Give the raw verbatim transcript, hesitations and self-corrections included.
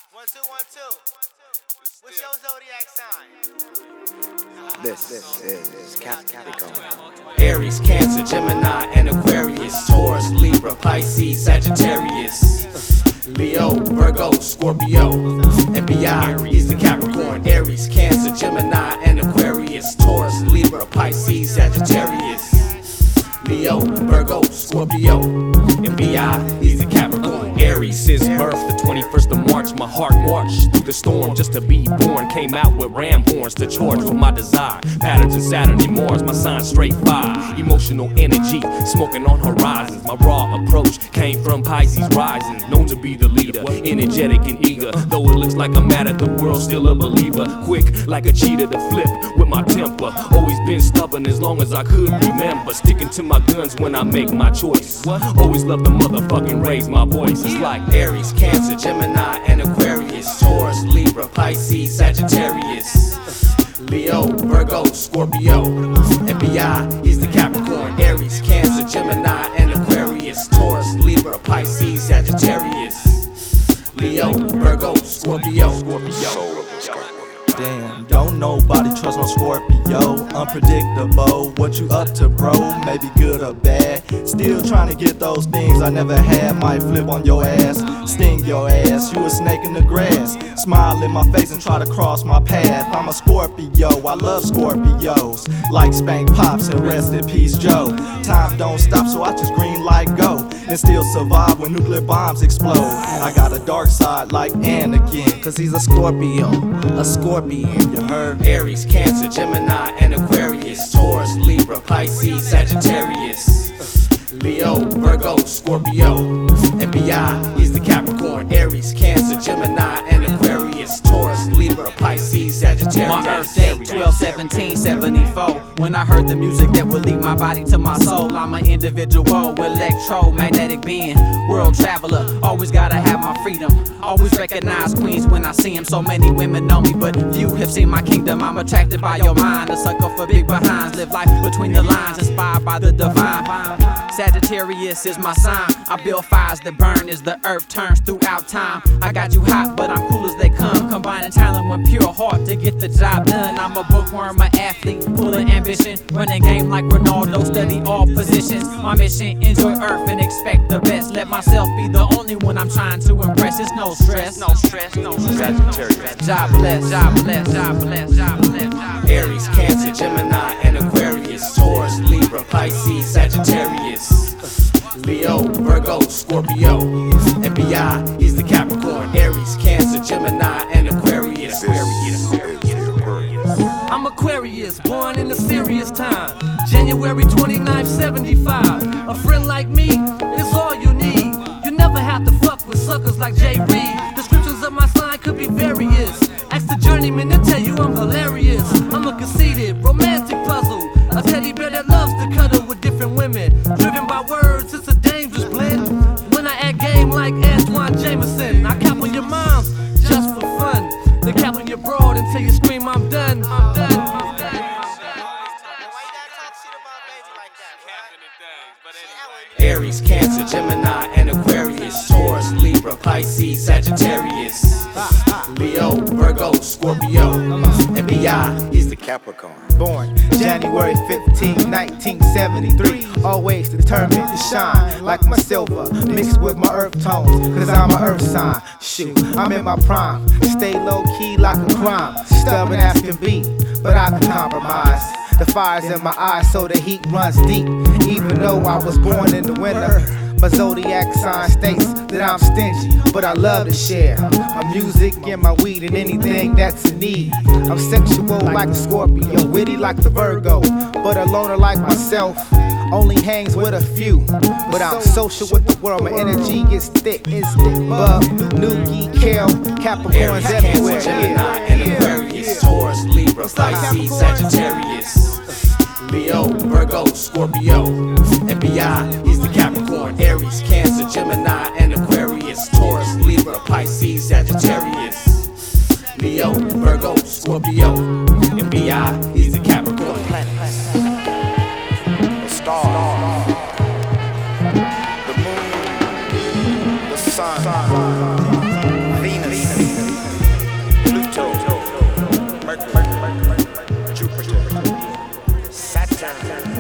One, two, one, two. What's your zodiac sign? This, this is Capricorn. Aries, Cancer, Gemini, and Aquarius. Taurus, Libra, Pisces, Sagittarius. Leo, Virgo, Scorpio, and B I, he's the Capricorn. Aries, Cancer, Gemini, and Aquarius. Taurus, Libra, Pisces, Sagittarius. Leo, Virgo, Scorpio, and B I, he's the Capricorn. Aries, his birth, the twenty-first of March. My heart marched through the storm just to be born. Came out with ram horns to charge with my desire. Patterns in Saturn and Mars, my sign straight fire. Emotional energy, smoking on horizons. My raw approach came from Pisces rising. Known to be the leader, energetic and eager. Though it looks like I'm mad at the world, still a believer. Quick like a cheetah to flip with my temper. Always been stubborn as long as I could remember. Sticking to my guns when I make my choice. Always love to motherfucking raise my voice. It's like Aries, Cancer, Gemini, and Aquarius. Taurus, Libra, Pisces, Sagittarius. Leo, Virgo, Scorpio, and B I, he's the Capricorn. Aries, Cancer, Gemini, and Aquarius. Taurus, Libra, Pisces, Sagittarius. Leo, Virgo, Scorpio, Scorpio. Damn, don't nobody trust no Scorpio. Unpredictable, what you up to, bro? Maybe good or bad. Still trying to get those things I never had. Might flip on your ass, sting your ass. You a snake in the grass. Smile in my face and try to cross my path. I'm a Scorpio, I love Scorpios. Like Spank Pops and rest in peace Joe. Time don't stop, so I just green light go. And still survive when nuclear bombs explode. I got a dark side like Anakin, cause he's a Scorpio, a Scorpion, you heard? Aries, Cancer, Gemini, and Aquarius. Taurus, Libra, Pisces, Sagittarius. Leo, Virgo, Scorpio, and B I, he's the Capricorn. Aries, Cancer, Gemini, and Aquarius. Taurus, Libra, Pisces, Sagittarius. My Earth date twelve seventeen seventy-four. When I heard the music that would lead my body to my soul. I'm an individual, electromagnetic being, world traveler. Always gotta have my freedom. Always recognize queens when I see them. So many women know me, but few have seen my kingdom. I'm attracted by your mind, a sucker for big behinds. Live life between the lines, inspired by the divine. Sagittarius is my sign. I build fires that burn as the earth turns throughout time. I got you hot, but I'm cool as they come. Combining talent with pure heart to get the job done. I'm a bookworm, an athlete, full of ambition. Running game like Ronaldo, study all positions. My mission, enjoy earth and expect the best. Let myself be the only one I'm trying to impress. It's no stress, no stress, no stress. Sagittarius. Job bless, job bless, job bless, job bless. Aries, Cancer, Gemini, and Aquarius. Taurus, Libra, Pisces, Sagittarius. Leo, Virgo, Scorpio, and B I, he's the Capricorn. Aries, Cancer, Gemini, and Aquarius. Aquarius, Aquarius. I'm Aquarius, born in a serious time. January twenty-ninth, seventy-five. A friend like me is all you need. You never have to fuck with suckers like Jay Reed. Descriptions of my sign could be various. Ask the journeyman to tell you I'm hilarious. I'm a conceited, romantic puzzle. A teddy bear that loves to cuddle with different women. Driven by words, it's a dangerous blend. When I act game like Antoine Jameson, I cap on your moms just for fun. Then cap on your broad until you scream I'm done. I'm done. I'm done. Aries, Cancer, Gemini, and Aquarius. Taurus, Libra, Pisces, Sagittarius. Leo, Virgo, Scorpio, and B I, he's the Capricorn. Born January fifteenth, nineteen seventy-three. Always determined to shine like my silver mixed with my earth tones, cause I'm an earth sign. Shoot, I'm in my prime. Stay low key like a crime. Stubborn as can be, but I can compromise. The fire's in my eyes so the heat runs deep. Even though I was born in the winter, my zodiac sign states that I'm stingy, but I love to share my music and my weed and anything that's in need. I'm sexual like a Scorpio, witty like the Virgo, but a loner like myself only hangs with a few. But I'm social with the world, my energy gets thick. Bub, Noogie, Kale, Capricorns Aries, everywhere. Cancer, Gemini, and Aquarius. Taurus, Libra, Pisces, Sagittarius. Leo, Virgo, Scorpio, and B I, he's the Capricorn. Aries, Cancer, Gemini, and Aquarius. Taurus, Libra, Pisces, Sagittarius. Leo, Virgo, Scorpio, and B I, he's the Capricorn. The stars, the moon, the sun, Venus. time.